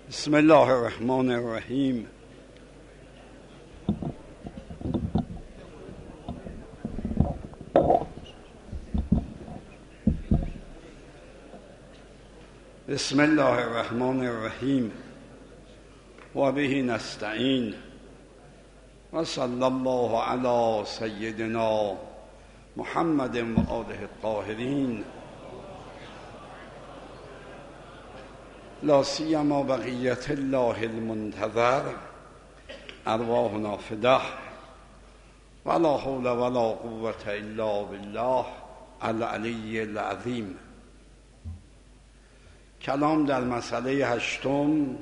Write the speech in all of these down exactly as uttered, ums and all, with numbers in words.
بسم الله الرحمن الرحیم. بسم الله الرحمن الرحیم و به نستعین و صلی الله علی سیدنا محمد و آله الطاهرین لا سیما بقیت الله المنتظر ارواحنا فداه ولا حول ولا قوة الا بالله العلی العظیم. کلام در مسئله هشتم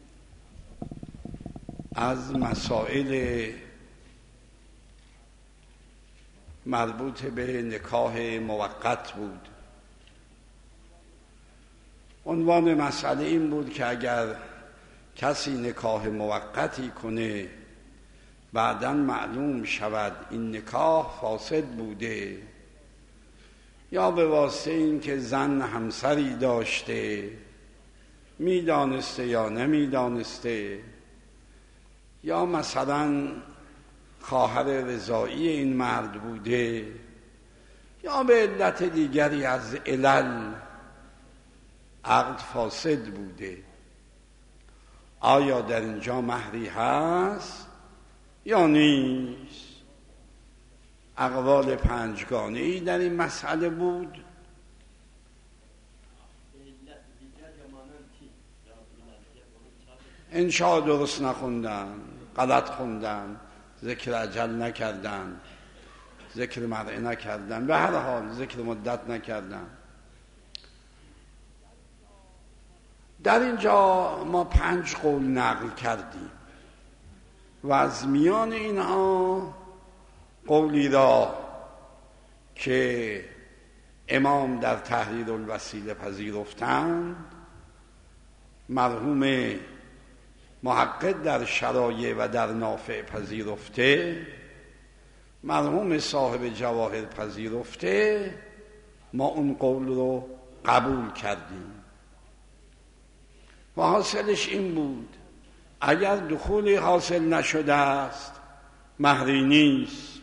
از مسائل مربوط به نکاح موقت بود. عنوان مسئله این بود که اگر کسی نکاح موقتی کنه بعداً معلوم شود این نکاح فاسد بوده، یا به واسطه این که زن همسری داشته میدانسته یا نمیدانسته، یا مثلا خواهر رضاعی این مرد بوده، یا به علت دیگری از علل عقد فاسد بوده، آیا در اینجا مهری هست یا نیست؟ اقوال پنجگانه ای در این مسئله بود. انشاء درست نخوندن، غلط خوندن، ذکر اجل نکردن، ذکر مرعه نکردن، به هر حال ذکر مدت نکردن. در اینجا ما پنج قول نقل کردیم و از میان اینها قولی را که امام در تحریر الوسیله پذیرفتند، مرحوم محقق در شرایع و در نافع پذیرفته، مرحوم صاحب جواهر پذیرفته، ما اون قول رو قبول کردیم و حاصلش این بود اگر دخولی حاصل نشده است مهری نیست،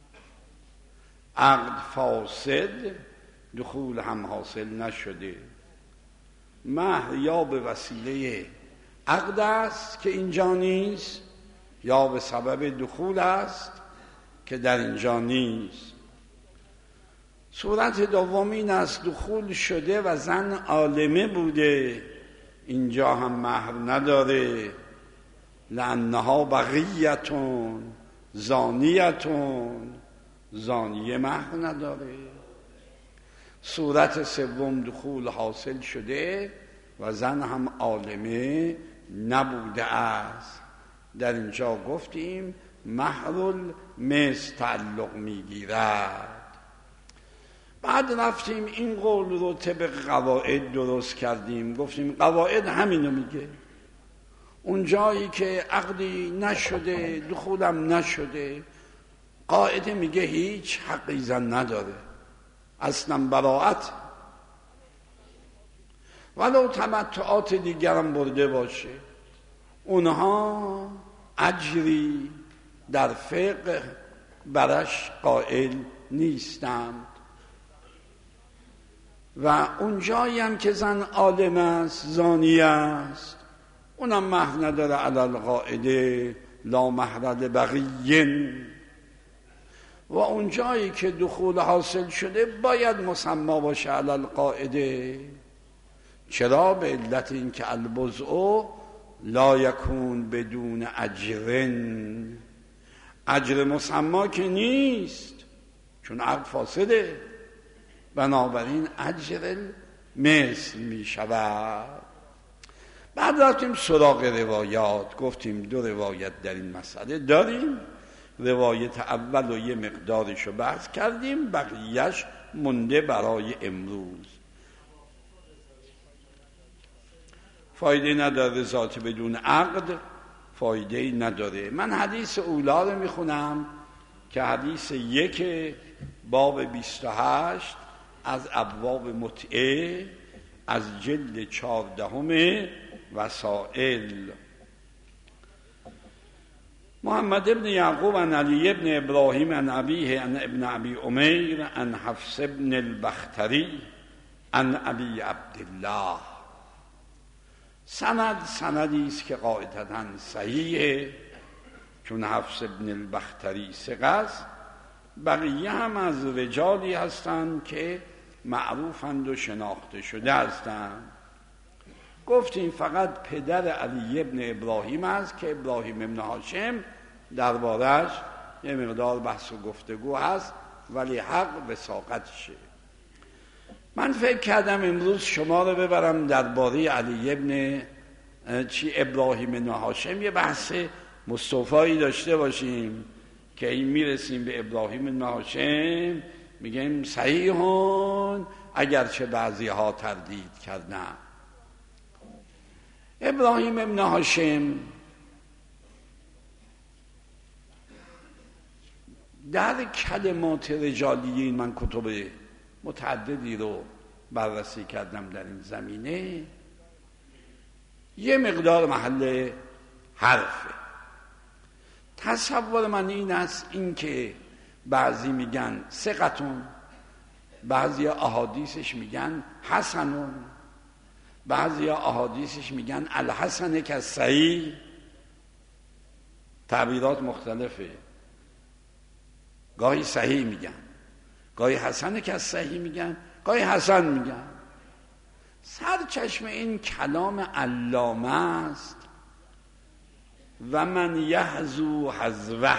عقد فاسد، دخول هم حاصل نشده، مهر یا به وسیله عقد است که اینجا نیست، یا به سبب دخول است که در اینجا نیست. صورت دوم این است دخول شده و زن عالمه بوده، اینجا هم مهر نداره، لانها بغیتون زانیتون، زانیه مهر نداره. صورت سوم دخول حاصل شده و زن هم عالمه نبوده است، در اینجا گفتیم مهر مثل تعلق میگیرد. بعد رفتیم این قول رو طبق قواعد درست کردیم، گفتیم قواعد همینو میگه، اون جایی که عقدی نشده دخولم نشده قاعده میگه هیچ حقی زن نداره، اصلا براعت، ولو تمتعات دیگرم برده باشه، اونها اجری در فقه برش قائل نیستند. و اون جایی هم که زن عالم است زانی است اونم مهر نداره، علی القاعده لا مهر لبغی. و اون جایی که دخول حاصل شده باید مسما باشه علی القاعده. چرا؟ به علت این که البضع لا یکون بدون اجر، اجر مسما که نیست چون عقد فاسده، بنابراین اجر مثل می شود. بعد رفتیم سراغ روایات، گفتیم دو روایت در این مسئله داریم، روایت اول و یه مقدارشو بحث کردیم، بقیهش مونده برای امروز. فایده نداره ذات بدون عقد، فایده نداره. من حدیث اولا رو میخونم که حدیث یک باب بیست و هشت از ابواب متعه از جلد چهاردهم و وسائل. محمد ابن یعقوب عن علی ابن ابراهیم عن ابیه عن ابن ابی امیر عن حفص ابن البختری عن ابی عبدالله. سند سندی است که قاعدتاً صحیحه، چون حفص ابن البختری ثقه است. بقیه هم از رجالی هستند که معروفند و شناخته شده هستند. گفتیم فقط پدر علی ابن ابراهیم است که ابراهیم ابن هاشم دربارش یه مقدار بحث و گفتگو هست، ولی حق وثاقتشه. من فکر کردم امروز شما رو ببرم درباره علی ابن چی ابراهیم ابن هاشم یه بحث مصطفایی داشته باشیم که این میرسیم به ابراهیم ابن هاشم میگیم صحیحون اگرچه بعضی ها تردید کردن. ابراهیم ابن هاشم در کلمات رجالیین، من کتب متعددی رو بررسی کردم در این زمینه، یه مقدار محل حرفه. تصور من این است این که بعضی میگن ثقتون، بعضی احادیثش میگن حسنون، بعضی احادیثش میگن الحسن که صحیح، تعبیرات مختلفه. گاهی صحیح میگن، گاهی حسن که صحیح میگن، گاهی حسن میگن. سرچشم این کلام علامه است و من یحذو حذوه.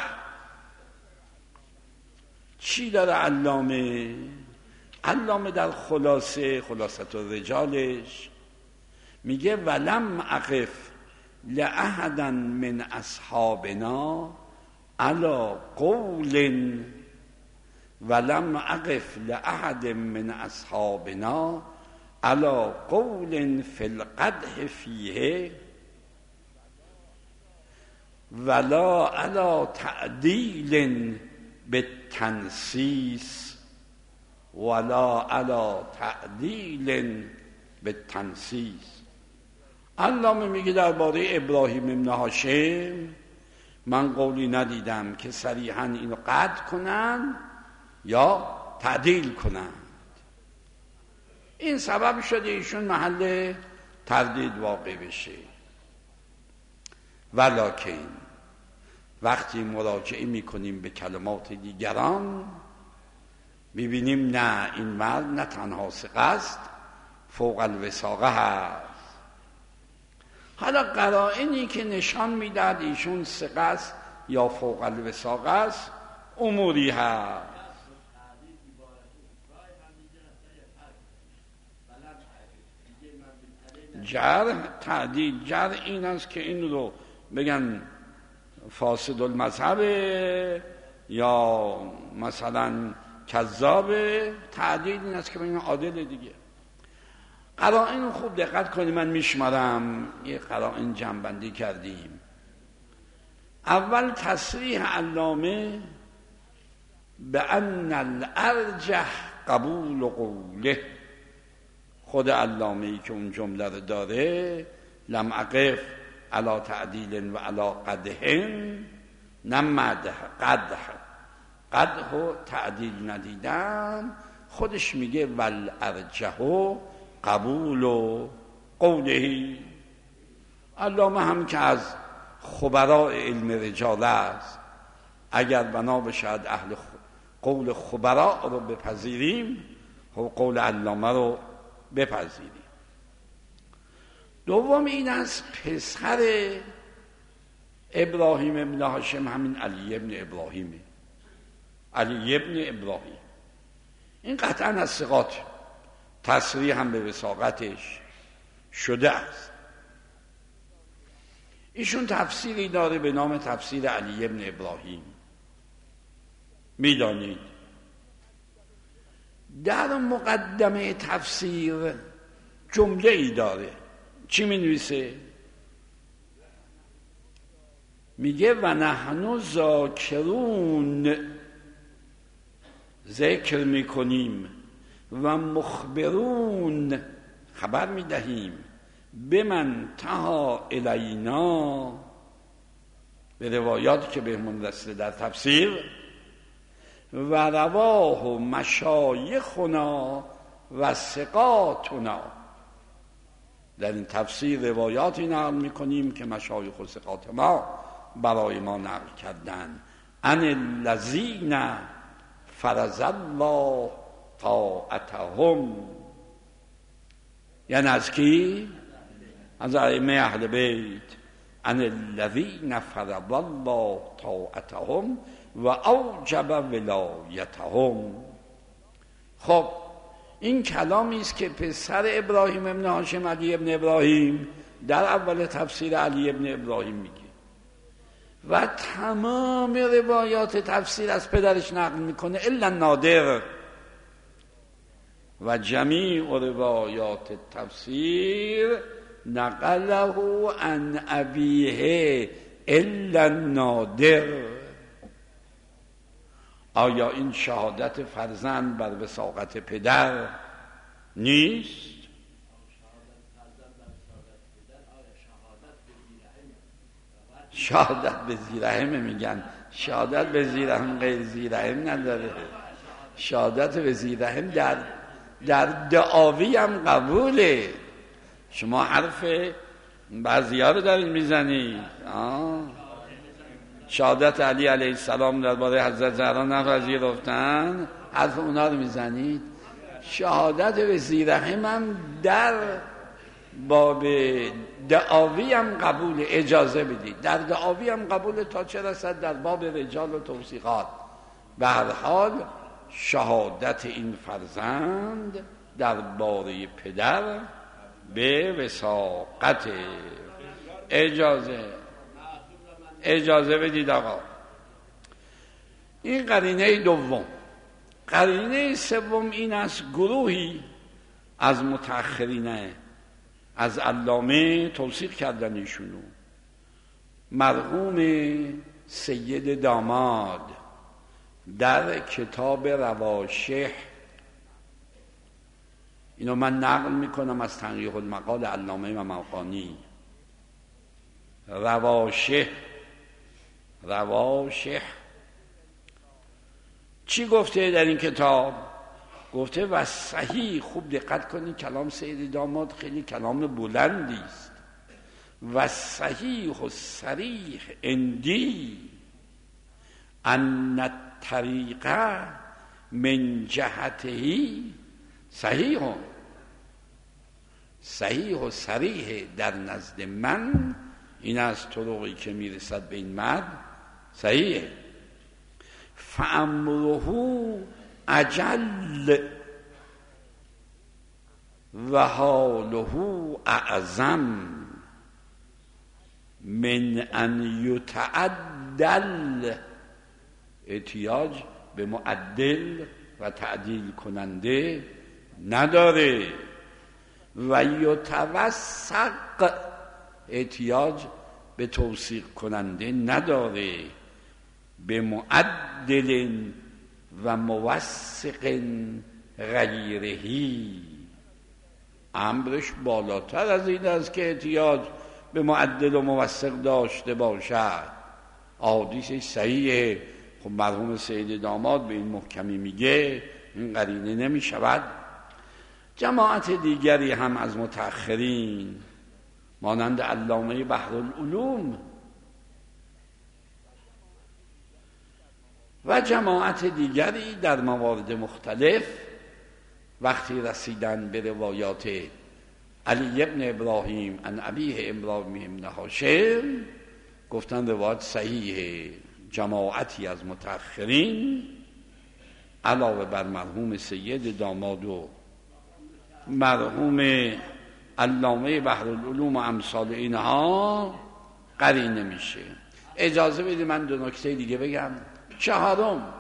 چی داره علامه؟ علامه در خلاصه خلاصت الرجالش میگه ولم اقف لأحدا من اصحابنا علی قول ولم اقف لأحد من اصحابنا علی قول فی القدح فیه ولا علی تعدیل بالتنسیس ولا علی تعدیل بالتنسیس. علامه میگه درباره ابراهیم ابن هاشم من قولی ندیدم که صریحاً اینو قطع کنن یا تعدیل کنن. این سبب شده ایشون محل تردید واقع بشه. ولکن وقتی مراجعه میکنیم به کلمات دیگران میبینیم نه، این مرد نه تنها ثقه است، فوق الوثاقه هست. حالا قرائنی که نشان میداد ایشون ثقه است یا فوق الوثاقه است اموری هست. جرح تعدیل، جرح این است که این رو بگن فاسد المذهب یا مثلا کذاب. تعدیل این است که بگن عادل دیگه. قرائن خوب دقت کنیم، من میشمارم یه قرائن جمع‌بندی کردیم. اول تصریح علامه به ان الارجح قبول قوله. خود علامه ای که اون جمله رو داره لم اقف علی تعدیل و علی قدح، نه مدح، قدح قدح و تعدیل ندیدن. خودش میگه والارجح قبول و قوله. علامه هم که از خبراء علم رجال است، اگر بنا بشد اهل قول خبراء رو بپذیریم و قول علامه رو بپذیریم. دوم این از پسر ابراهیم ابن هاشم همین علی ابن ابراهیمه. علی ابن ابراهیم این قطعا از ثقات، تصریح هم به وثاقتش شده است. ایشون تفسیری داره به نام تفسیر علی ابن ابراهیم. میدانید در مقدمه تفسیر جمله ای داره. چی می نویسه؟ میگه و نحن ذاکرون، ذکر میکنیم، و مخبرون، خبر میدهیم، بمن تها الینا، به روایاتی که بهمون رسیده در تفسیر، و رواه و مشایخنا و ثقاتنا. در این تفسیر روایاتی نقل میکنیم که مشایخ و ثقات ما برای ما نقل کردن. ان الذین فرض الله طاعتهم، یعنی از کی؟ از ائمه اهل بیت. ان الذین فرض الله طاعتهم و اوجب ولایتهم. خب این کلامی است که پسر ابراهیم ابن هاشم علی ابن ابراهیم در اول تفسیر علی ابن ابراهیم میگه و تمام روایات تفسیر از پدرش نقل میکنه الا نادر، و جمیع روایات تفسیر نقله عن ابیه الا نادر. آیا این شهادت فرزند بر وثاقت پدر نیست؟ شهادت به زیرهم میگن، شهادت به زیرهم غیر زیرهم نداره. شهادت به زیرهم در در دعاوی هم قبوله. شما حرف بعضی‌ها رو دارید میزنید. شهادت علی علیه السلام درباره حضرت زهرا نپذیرفتن، حرف اونا رو میزنید. شهادت به زیرهم هم در باب دعاوی هم قبول، اجازه بدید در دعاوی هم قبول تا چه رسد در باب رجال و توثیقات. به هر حال شهادت این فرزند درباره پدر به وثاقت. اجازه اجازه بدید آقا. این قرینه دوم. قرینه سوم این است گروهی از متأخرین از علامه توثیق کردن ایشونو. مرحوم سید داماد در کتاب رواشح، اینو من نقل میکنم از تنقیح المقال علامه و مقانی. رواشح رواشح چی گفته در این کتاب؟ گفته و صحیح، خوب دقت کنید کلام سید داماد خیلی کلام بلندی است. و صحیح و صریح اندی ان الطریقه من جهتهی صحیح صحیح و صریح در نزد من، این از طرقی که میرسد به این مرد صحیحه. فامره اجل و حاله اعظم من ان یتعدل، احتیاج به معدل و تعدیل کننده نداره. و یتوثق، احتیاج به توثیق کننده نداره. به معدل و موثق غیرهی، امرش بالاتر از این است که احتیاج به معدل و موثق داشته باشد. احادیث صحیحه. خب مرحوم سید داماد به این محکمی میگه، این قرینه نمی شود. جماعت دیگری هم از متأخرین مانند علامه بحرالعلوم و جماعت دیگری در موارد مختلف وقتی رسیدن به روایات علی ابن ابراهیم عن ابیه ابراهیم ابن هاشم گفتن روایت صحیحه. جماعتی از متأخرین علاوه بر مرحوم سید داماد و مرحوم علامه بحرالعلوم و امثال اینها قرینه میشه. اجازه بدید من دو نکته دیگه بگم. چهارم،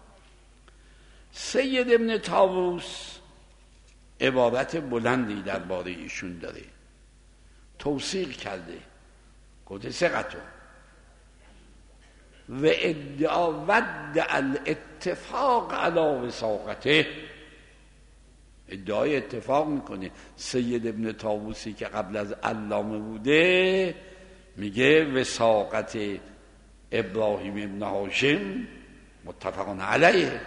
سید ابن طاووس عبارت بلندی درباره ایشون داره، توثیق کرده، گفته ثقتون و ادعا ود الاتفاق علی وثاقته. ادعای اتفاق میکنه. سید ابن طاووسی که قبل از علامه بوده میگه وثاقت ابراهیم ابن هاشم متفقون علیه.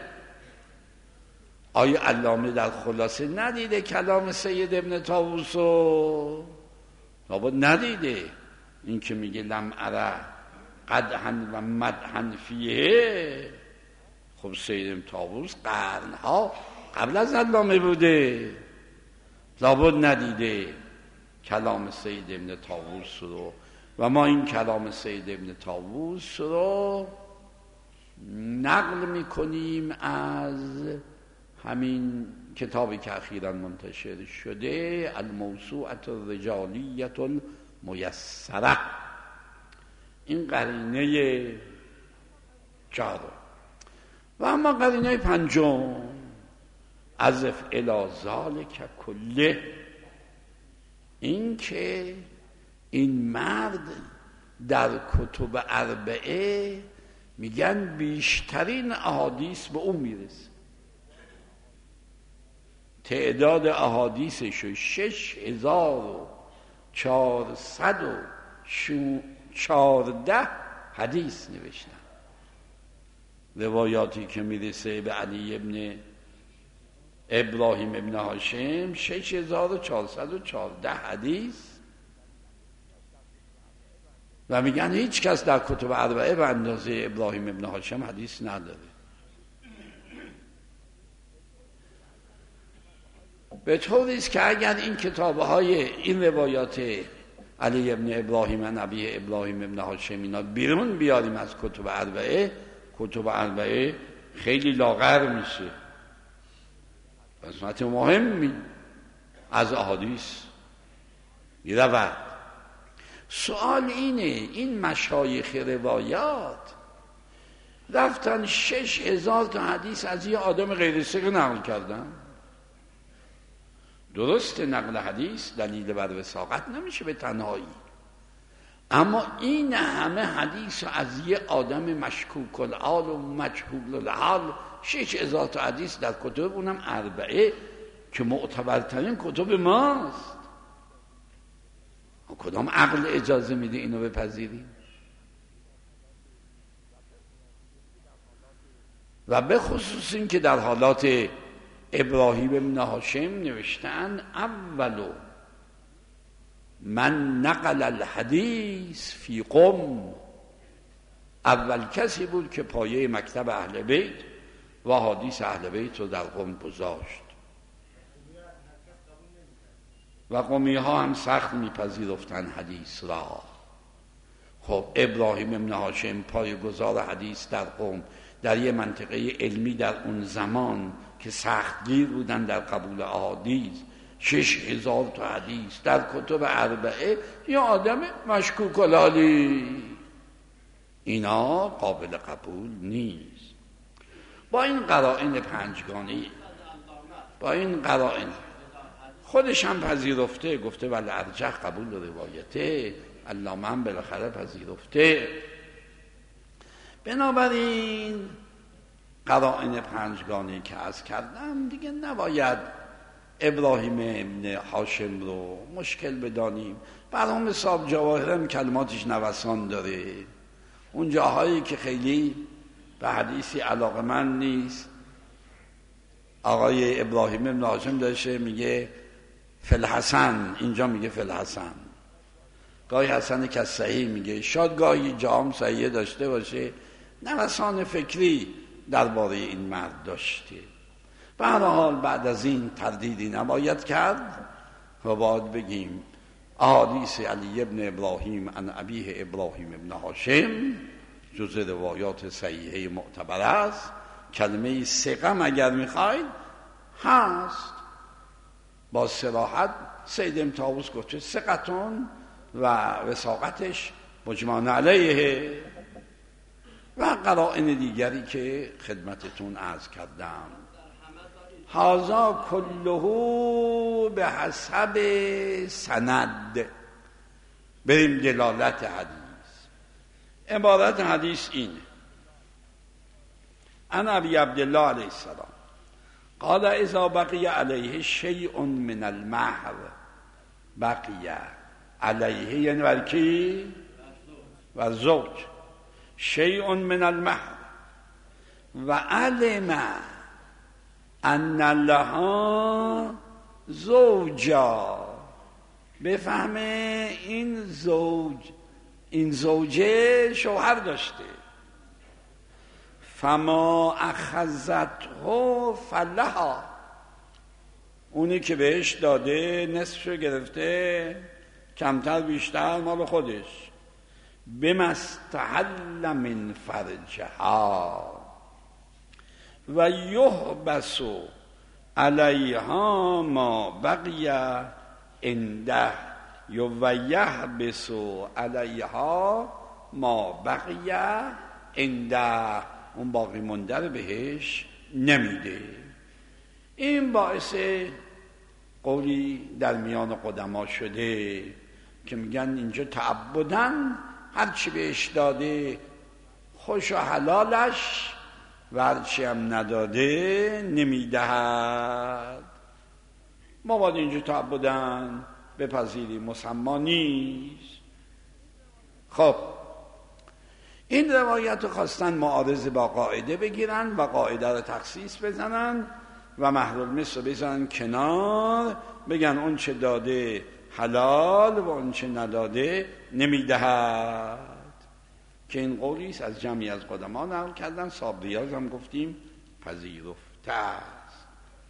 آیا علامه در خلاصه ندیده کلام سید ابن طاووس رو؟ لابد ندیده. این که میگه لم اره قدحن و مدحن فیه، خب سید ابن طاووس قرنها قبل از علامه بوده، لابد ندیده کلام سید ابن طاووس رو. و ما این کلام سید ابن طاووس رو نقل میکنیم از همین کتابی که اخیراً منتشر شده، الموسوعة الرجالیة المیسره. این قرینه چهارم. و اما قرینه پنجم، عزف الی ذالک کله، این که این مرد در کتب اربعه میگن بیشترین احادیث به اون میرسه. تعداد احادیثش شش هزار و چهارصد و چهارده حدیث نوشتن. روایاتی که میرسه به علی ابن ابراهیم ابن هاشم شش هزار و چهارصد و چهارده حدیث، و میگن هیچ کس در کتب اربعه به اندازه ابراهیم ابن هاشم حدیث نداره. به طوری است که اگر این کتاب‌های این روایات علی ابن ابراهیم نبی ابراهیم ابن هاشم اینا بیرون بیاریم از کتب اربعه، کتب اربعه خیلی لاغر میشه. قسمت مهمی از احادیث میرود. سوال اینه، این مشایخ روایات رفتن شش هزار تا حدیث از یه آدم غیر ثقه نقل کردن. درست نقل حدیث دلیل بر وثاقت نمیشه به تنهایی، اما این همه حدیث از یه آدم مشکوک الحال و مجهول الحال، شش هزار تا حدیث در کتب اونم اربعه که معتبرترین کتب ماست، کدام عقل اجازه میده اینو بپذیریم؟ و به خصوص این که در حالات ابراهیم بن هاشم نوشتن اولو من نقل الحدیث فی قم، اول کسی بود که پایه مکتب اهل بیت و حدیث اهل بیت رو در قم گذاشت. و قمی ها هم سخت میپذیرفتن حدیث را. خب ابراهیم ابن هاشم پایه‌گذار حدیث در قم، در یه منطقه علمی در اون زمان که سختگیر بودن در قبول احادیث، شش هزار تا حدیث در کتب اربعه، یا آدم مشکوک الحالی، اینا قابل قبول نیست. با این قرائن پنجگانه، با این قرائن خودش هم پذیرفته، گفته ولی ارجح قبول روایته، علامه هم بالاخره پذیرفته. بنابراین قرائن پنجگانه که عرض کردم دیگه نباید ابراهیم ابن هاشم رو مشکل بدانیم. برام حساب جواهرم کلماتش نوسان داره، اون جاهایی که خیلی به حدیثی علاقمند نیست، آقای ابراهیم ابن هاشم داشته میگه فلحسن، اینجا میگه فلحسن، گاهی حسن که صحیح میگه، شاید گاهی جام صحیح داشته باشه، نوسان فکری درباره این مرد داشته. به هر حال بعد از این تردیدی نباید کرد و باید بگیم احادیث علی ابن ابراهیم عن ابیه ابراهیم ابن هاشم جز روایات صحیحه معتبر است. کلمه ثقه اگر میخواید هست، با صراحت سید ابن طاووس گفته ثقتون و وثاقتش مجمع علیه، و قرائن دیگری که خدمتتون عرض کردم. هذا کله به حسب سند. بریم دلالت حدیث. عبارت حدیث اینه: ان ابی عبدالله علیه السلام قال اذا بقی علیه شیء من المهر، بقی علیه یعنی بر کی؟ و زوج. شیء من المهر و علم ان لها زوجا، بفهمه این زوج، این زوجه شوهر داشته. فما اخذته فلها، اونی که بهش داده نصفشو گرفته، کمتر بیشتر مال خودش. بما استحل من فرجها و یحبس علیها ما بقی عنده، و یحبس علیها ما بقی عنده، اون باقی مونده رو بهش نمیده. این باعث قولی در میان قدما شده که میگن اینجا تعبدن هرچی بهش داده خوش و حلالش و هرچی هم نداده نمیدهد. ما باید اینجا تعبدن بپذیریم، مسما نیست. خب این روایت رو خواستن معارض با قاعده بگیرن و قاعده رو تخصیص بزنن و مهر المثل رو بزنن کنار، بگن اون چه داده حلال و اون چه نداده نمیدهد، که این قولی است از جمعی از قدما نقل کردن. صابریاز هم گفتیم پذیرفته است.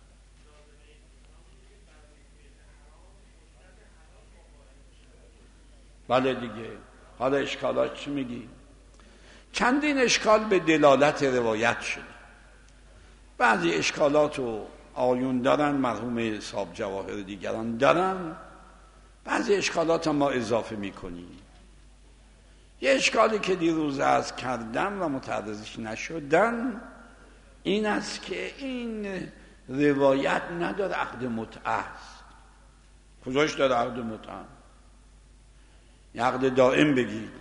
بله دیگه. حالا اشکالات چی میگی؟ چندین اشکال به دلالت روایت شده. بعضی اشکالات رو آیون دارن، مرحوم صاحب جواهر دیگران دارن، بعضی اشکالات هم ما اضافه میکنیم. یه اشکالی که دیروز عرض کردم و متعرضش نشدن این است که این روایت نداره عقد متعه است. کجاش داره عقد متعه؟ عقد دائم بگید.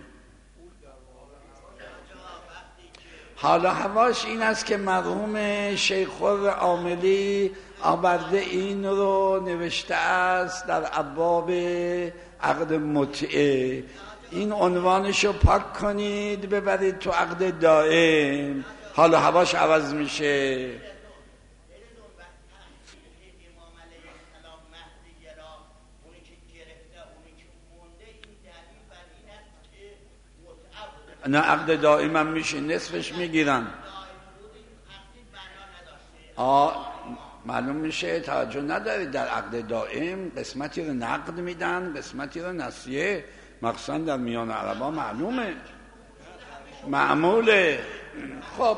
حالا حواش این است که مرحوم شیخ عاملی آورده این رو نوشته است در ابواب عقد متعه. این عنوانشو پاک کنید ببرید تو عقد دائم، حالا هواش عوض میشه. نه عقد دائم هم میشه، نصفش میگیرن. آه معلوم میشه توجه ندارید. در عقد دائم قسمتی رو نقد میدن، قسمتی رو نسیه، مخصوصا در میان عربا معلومه معموله. خب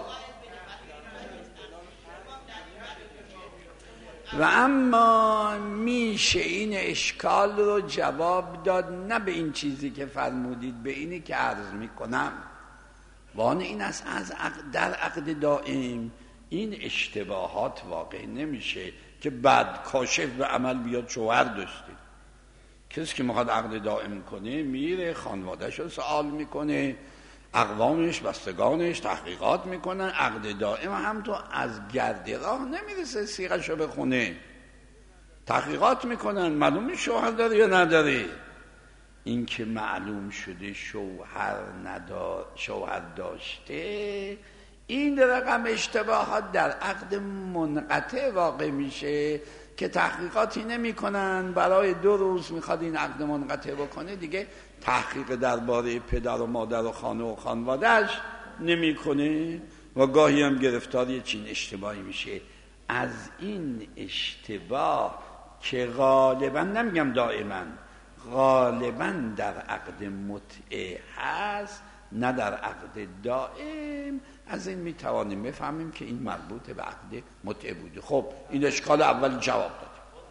و اما میشه این اشکال رو جواب داد، نه به این چیزی که فرمودید، به اینی که عرض میکنم. وان این است از عقد در عقد دائم این اشتباهات واقع نمیشه که بعد کاشف به عمل بیاد شوهر داشته. کسی که میخواد عقد دائم کنه میره خانواده‌اش رو سوال میکنه، اقوامش بستگانش تحقیقات میکنن. عقد دائم هم تو از گرد راه نمیرسه صیغه‌ش رو بخونه، تحقیقات میکنن معلوم شوهر داره یا نداره. این که معلوم شده شوهر ندار شوهر داشته، این رقم اشتباهات در عقد منقطع واقع میشه که تحقیقاتی نمی کنن. برای دو روز میخواد این عقد منقطع بکنه، دیگه تحقیق درباره پدر و مادر و خانه و خانوادهش نمی کنه و گاهی هم گرفتار یه چین اشتباهی میشه. از این اشتباه که غالبا، نمیگم دائما، غالبا در عقد متعه هست نه در عقد دائم، از این میتوانیم بفهمیم که این مربوط به عقد متعه بوده. خب این اشکال اول جواب داد.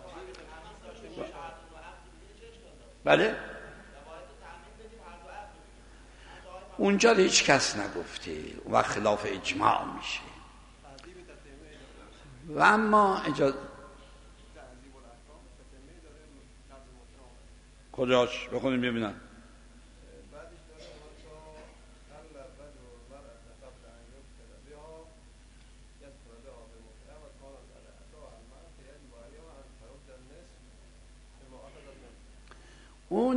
بله اونجا هیچ کس نگفته و خلاف اجماع میشه. و اما اجازه کجاش بخونیم ببینم.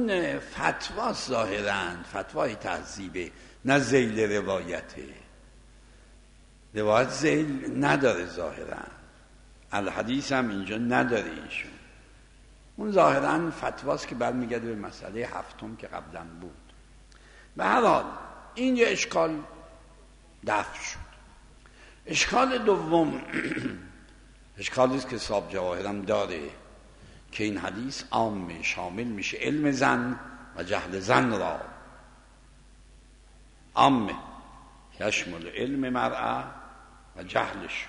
اون فتوا ظاهرا فتوای تهذیبه، نه ذیل روایته. روایت ذیل نداره ظاهرا، الحدیث هم اینجا نداره ایشون. اون ظاهرا فتواست که برمیگرده به مسئله هفتم که قبلا بود. به هر حال این یه اشکال دفع شد. اشکال دوم اشکالی است که صاحب جواهر هم داره که این حدیث عام شامل میشه علم زن و جهل زن را، عام یشمل علم مرأة و جهلش،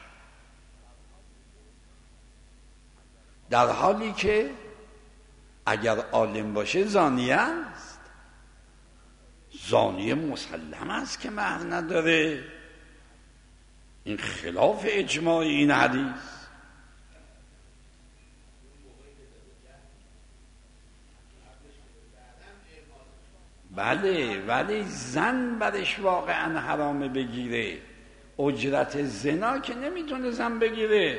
در حالی که اگر عالم باشه زانیه است. زانیه مسلم است که مهر نداره، این خلاف اجماع این حدیث. بله ولی زن برش واقعا حرامه بگیره، اجرت زنا که نمیتونه زن بگیره.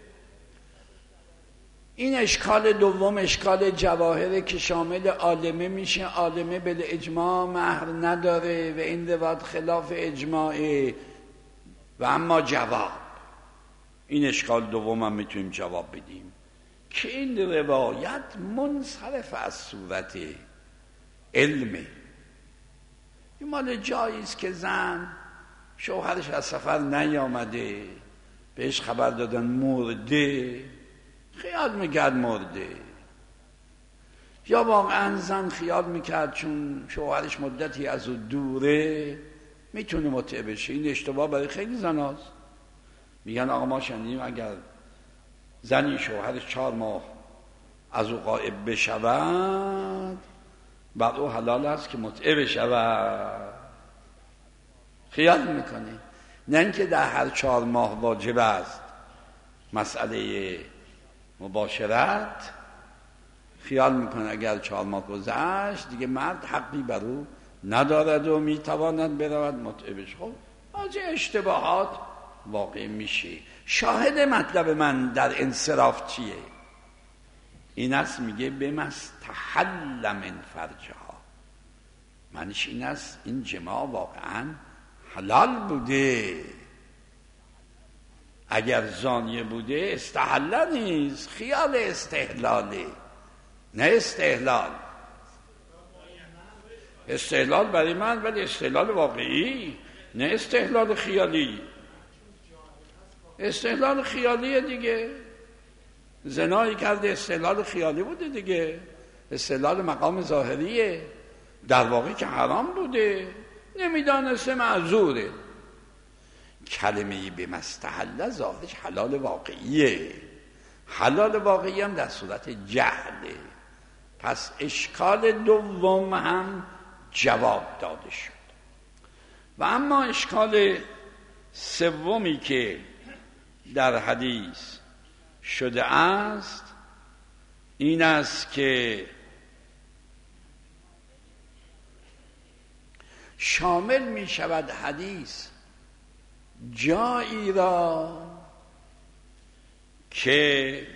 این اشکال دوم اشکال جواهره که شامل عالمه میشه. عالمه به اجماع مهر نداره و این روایت خلاف اجماعه. و اما جواب این اشکال دوم هم میتونیم جواب بدیم که این روایت منصرف از صورت علمه. این مال جاییست که زن شوهرش از سفر نیامده، بهش خبر دادن مرده، خیال میکرد مرده، یا واقعا زن خیال میکرد چون شوهرش مدتی از او دوره میتونه متعه بشه. این اشتباه برای خیلی زناست. میگن آقا ما شنیدیم اگر زنی شوهرش چهار ماه از او غائب بشود بعد او حلال است که متعه بشود. خیال میکنه، نه اینکه در هر چهار ماه واجب است مسئله مباشرت. خیال میکنه اگر چهار ماه گذشت دیگه مرد حقی بر او ندارد و میتواند برود متعه بشه. خب از اشتباهات واقع میشه. شاهد مطلب من در انصراف چیه؟ این است میگه بمستحل من فرجها، معنیش این است این جماع واقعا حلال بوده. اگر زانیه بوده استحلال نیست، خیال استحلاله، نه استحلال. استحلال برای من ولی استحلال واقعی، نه استحلال خیالی. استحلال خیالیه دیگه، زنایی کرده استحلال خیالی بوده دیگه، استحلال مقام ظاهریه، در واقع که حرام بوده، نمیدانسته معذوره. کلمه به مستحله ظاهرش حلال واقعیه، حلال واقعی هم در صورت جهله. پس اشکال دوم هم جواب داده شد. و اما اشکال سومی که در حدیث شده است این است که شامل می شود حدیث جایی را که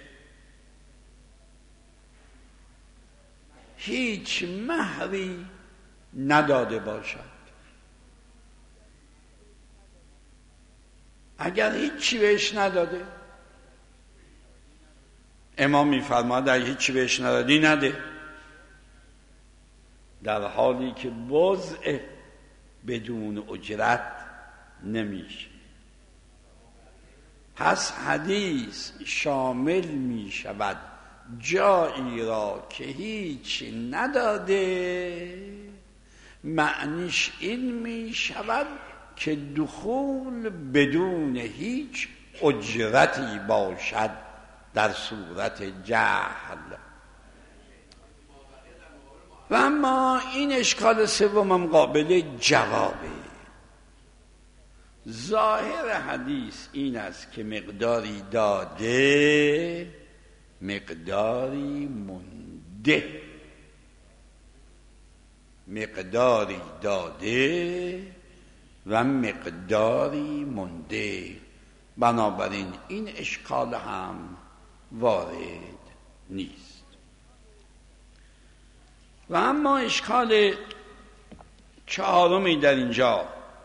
هیچ مهری نداده باشد. اگر هیچی بهش نداده، امام می‌فرماید اگر هیچی بهش ندادی نده، در حالی که وضع بدون اجرت نمیشه. پس حدیث شامل می شود جایی را که هیچ نداده، معنیش این می شود که دخول بدون هیچ اجرتی باشد در صورت جهل. و اما این اشکال سومم قابل جوابه. ظاهر حدیث این است که مقداری داده مقداری مونده، مقداری داده و مقداری مونده. بنابراین این اشکال هم وارد نیست. و اما اشکال چهارمی در اینجا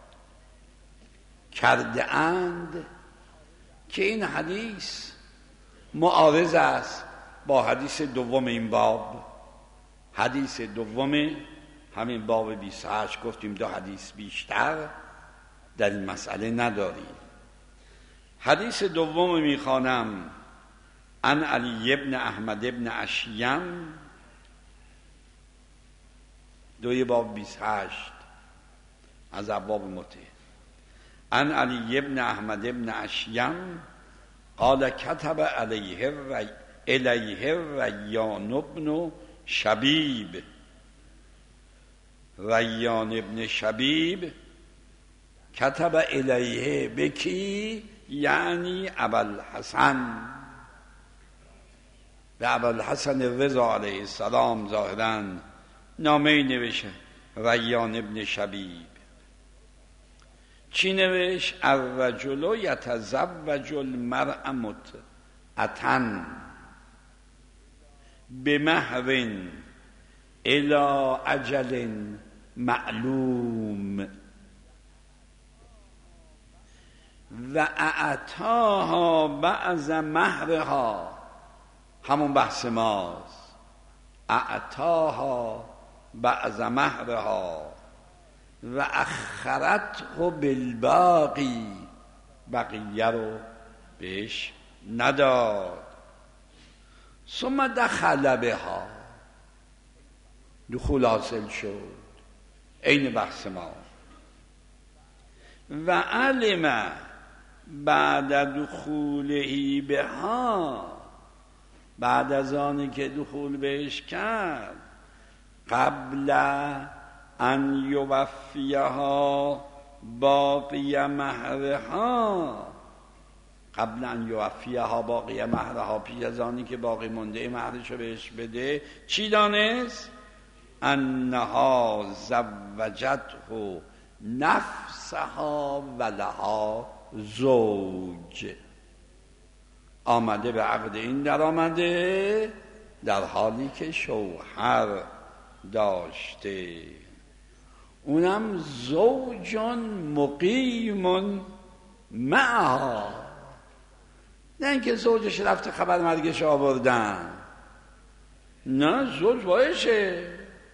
کرده اند که این حدیث معارض است با حدیث دوم این باب. حدیث دوم همین باب بیست و هشت گفتیم دو حدیث بیشتر در این مسئله نداریم. حدیث دوم میخوانم: عن علی ابن احمد ابن اشیم، دوی باب بیست و هشت از ابواب متع. عن علی ابن احمد ابن اشیم قال كتب علیه ری... الیه ریان ابن شبیب. ریان ابن شبیب کتب الیه بکی، یعنی ابوالحسن، به ابوالحسن رضا علیه السلام ظاهراً نامه نوشته. ریان ابن شبیب چی نوشت؟ الرجل یتزوج المرء متعة بمهر الی اجل معلوم و اعطاها بعض مهرها، همون بحث ماست، اعطاها بعض مهرها و اخرته بالباقی، بقیه رو بهش نداد. ثم دخل بها، دخول حاصل شد، عین بحث ما. و علم بعد دخوله بها، بعد از آنی که دخول بهش کرد، قبل ان یوفیها باقی مهرها، قبل ان یوفیها باقی مهرها، پیش از آنی که باقی مونده مهرشو بهش بده، چی دانست؟ انها زوجته نفسها و لها زوج، آمده به عقد این در آمده در حالی که شوهر داشته، اونم زوجان مقیم معها، نه اینکه زوجش رفته خبر مرگش آوردن، نه، زوج وایشه.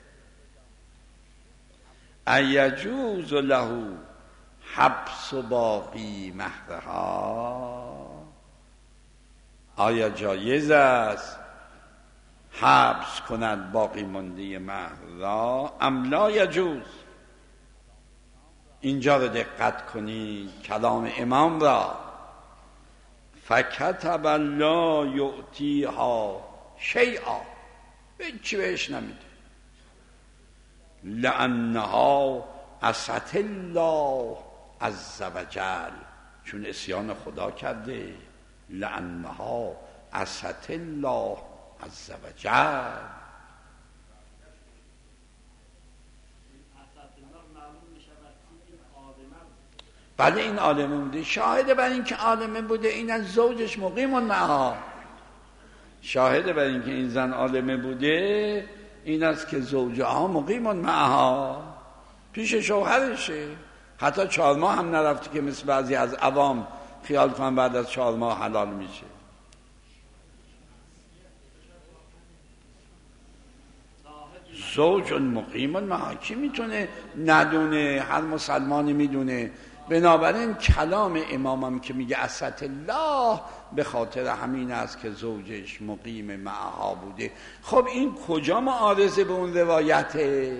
ایجوز له حبس باقی مهرها، آیا جایز است حبس کند باقی مانده مهر را؟ ام لا یجوز؟ اینجا رو دقت کنید کلام امام را. فکتب لا یعطیها شیئا، هیچی بهش نمیده. لانها عصت الله عز وجل، چون عصیان خدا کرده. لانها عصت الله عز وجل. بله این عالمه بوده، شاهد بر این که عالمه بوده این از زوجش مقیم معها، شاهد بر این که این زن عالمه بوده این است که زوجها مقیم معها، پیش شوهرشه، حتی چهار ماه هم نرفته که مثل بعضی از عوام خیال کنن بعد از چهار ماه حلال میشه. زوج مقیم معها، کی میتونه ندونه؟ هر مسلمانی میدونه. بنابراین کلام امامم که میگه عصت الله به خاطر همین است که زوجش مقیم معها بوده. خب این کجا معارضه به اون روایته؟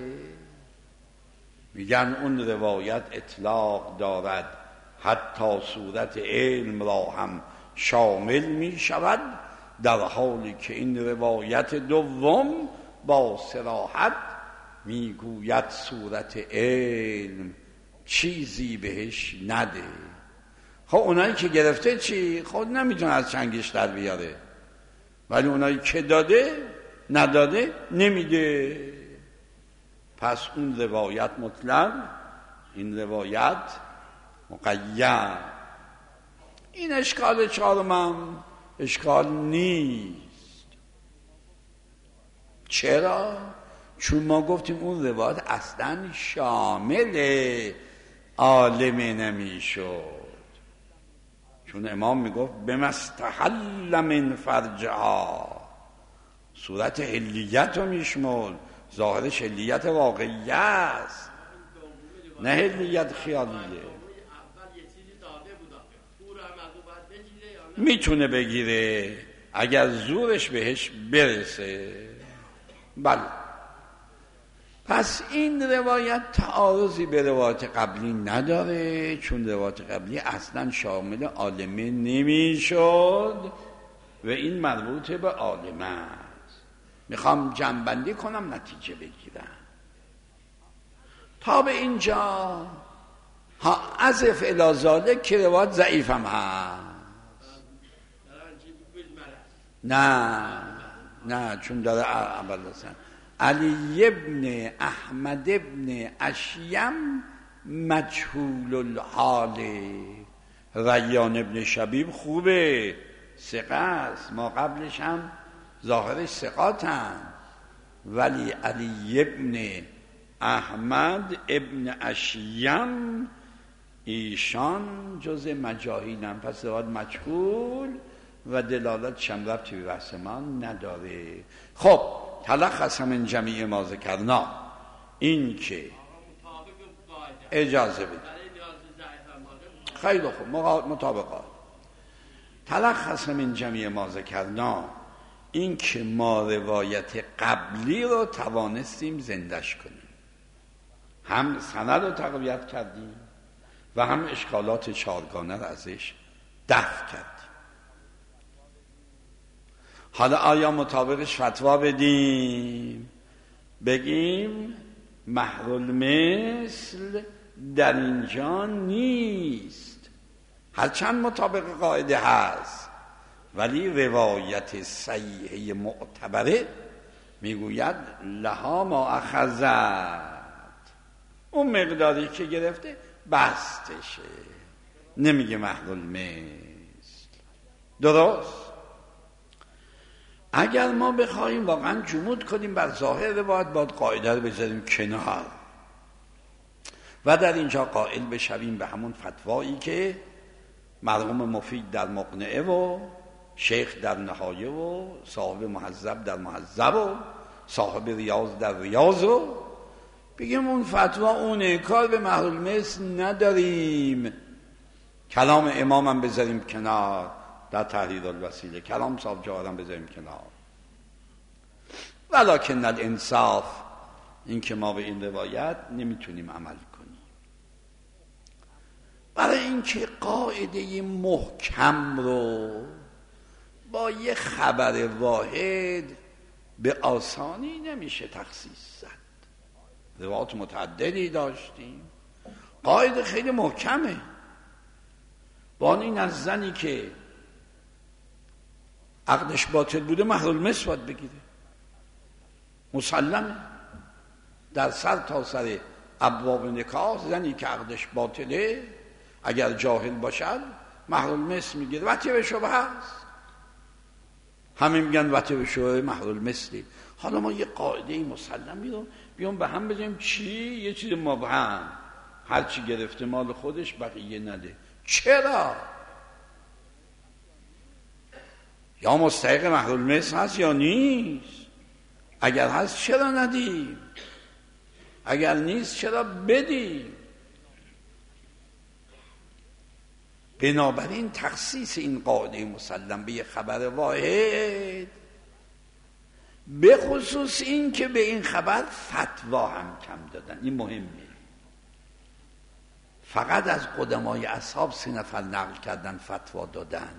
میگن اون روایت اطلاق دارد حتی صورت علم را هم شامل میشود، در حالی که این روایت دوم با صراحت میگوید صورت علم چیزی بهش نده. خب اونایی که گرفته چی؟ خود نمیتونه از چنگش در بیاره، ولی اونایی که داده نداده نمیده. پس اون روایت مطلق، این روایت مقید. این اشکال چهارمم اشکال نیست. چرا؟ چون ما گفتیم اون روایت اصلا شامل عالمه نمیشد، چون امام میگفت بمستحل من فرجها، صورت حلیت رو میشمول، ظاهرش حلیت واقعی است نه حلیت خیالیه. میتونه بگیره اگر زورش بهش برسه. بله، پس این روایت تعارضی به روایت قبلی نداره، چون روایت قبلی اصلا شامل عالمه نمیشد و این مربوط به عالمه است. میخوام جمع‌بندی کنم نتیجه بگیرم. تا به اینجا ها عزف الی ذالک که روایت ضعیف هم هست. نه نه چون داره اول هستن علی ابن احمد ابن اشیم مجهول الحال، ریان ابن شبیب خوبه ثقه است، ما قبلش هم ظاهرش ثقاتن، ولی علی ابن احمد ابن اشیم ایشان جز مجاهیلن، پس روایت مجهول و دلالت شم ربطی به بحث ما نداره. خب تلخص من جمیع ما ذکرنا این که اجازه بده خیلی خوب مطابقات تلخص من جمیع ما ذکرنا این که ما روایت قبلی رو توانستیم زندش کنیم، هم سند رو تقویت کردیم و هم اشکالات چارگانه رو ازش دفع کردیم. حالا آیا مطابقش فتوا بدیم بگیم محرالمثل در اینجا نیست، هرچند مطابق قاعده هست، ولی روایت صحیحه معتبره میگوید لها ما اخذت، اون مقداری که گرفته بستشه، نمیگه محرالمثل. درست؟ اگر ما بخوایم واقعا جمود کنیم بر ظاهر روایت، باید قاعده رو بذاریم کنار و در اینجا قائل بشویم به همون فتوایی که مرحوم مفید در مقنعه و شیخ در نهایه و صاحب مهذب در مهذب و صاحب ریاض در ریاض و بگیم اون فتوا اونه، کار به محرالمثل نداریم. کلام امامم بذاریم کنار در تحریر الوسیله، کلام صاحب جوهرم بذاریم کنار. ولکن الانصاف این که ما به این روایت نمیتونیم عمل کنیم، برای اینکه قاعده محکم رو با یه خبر واحد به آسانی نمیشه تخصیص زد. روایات متعددی داشتیم، قاعده خیلی محکمه. با این از زنی که عقدش باطل بوده محرالمثل باید بگیره، مسلمه در سر تا سر ابواب نکاح زنی که عقدش باطله اگر جاهل باشد محرالمثل میگیره. وطیه به شبهه هست، همه میگن وطیه به شبهه محرالمثلی. حالا ما یه قاعده مسلمی رو بیام به هم بگیم چی؟ یه چیز مبهم، هر چی گرفته مال خودش بقیه نده. چرا؟ یا مستحق محرالمثل هست یا نیست؟ اگر هست چرا ندیم؟ اگر نیست چرا بدیم؟ بنابراین تخصیص این قاعده مسلم به یه خبر واحد، به خصوص این که به این خبر فتوا هم کم دادن، این مهمه. فقط از قدمای اصحاب سه نفر نقل کردن فتوا دادن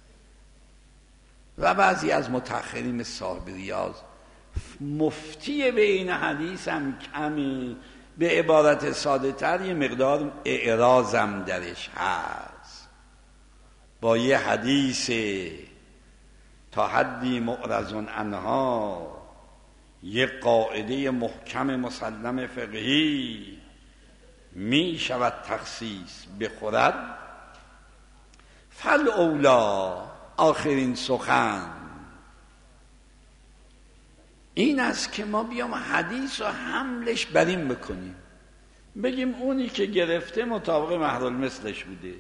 و بعضی از متأخرین صاحب ریاض مفتی به این حدیث هم کمی، به عبارت ساده تر یه مقدار اعراضم درش هست، با یه حدیث تا حدی معرض عنها یه قاعده محکم مسلم فقهی می شود تخصیص بخورد، فل اولا آخرین سخن این است که ما بیام حدیث و حملش بر این بکنیم، بگیم اونی که گرفته مطابق مهر المثلش بوده،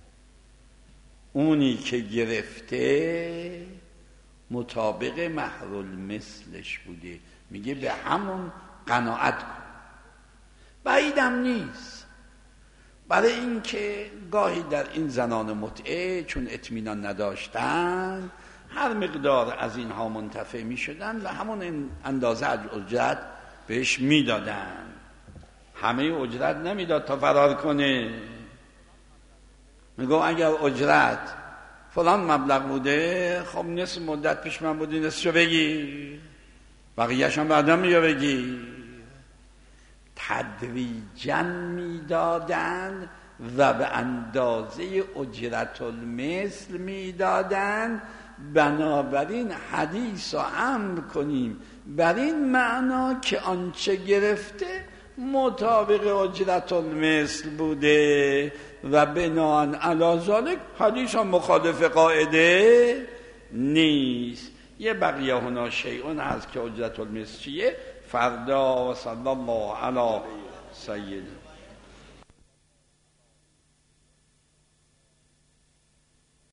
اونی که گرفته مطابق مهر المثلش بوده، میگه به همون قناعت کن. بعیدم نیست، برای اینکه گاهی در این زنان متعه چون اطمینان نداشتن هر مقدار از اینها منتفع می شدن و همون اندازه از اجرت بهش می دادن. همه اجرت نمیداد تا فرار کنه. میگو اگر اجرت فلان مبلغ بوده، خب نصف مدت پیش من بودی، نصفشو بگیر، بقیه‌اش هم بعدا میگه بگیر. تدریجاً میدادن و به اندازه اجرت المثل میدادن. بنابراین حدیث رو امر کنیم بر این معنا که آنچه گرفته مطابق اجرت المثل بوده و بناءً علی ذلک حدیث هم مخالف قاعده نیست. یه بقیه هنا شیئون هست که اجرت المثل چیه؟ فردا و صلی الله علی سید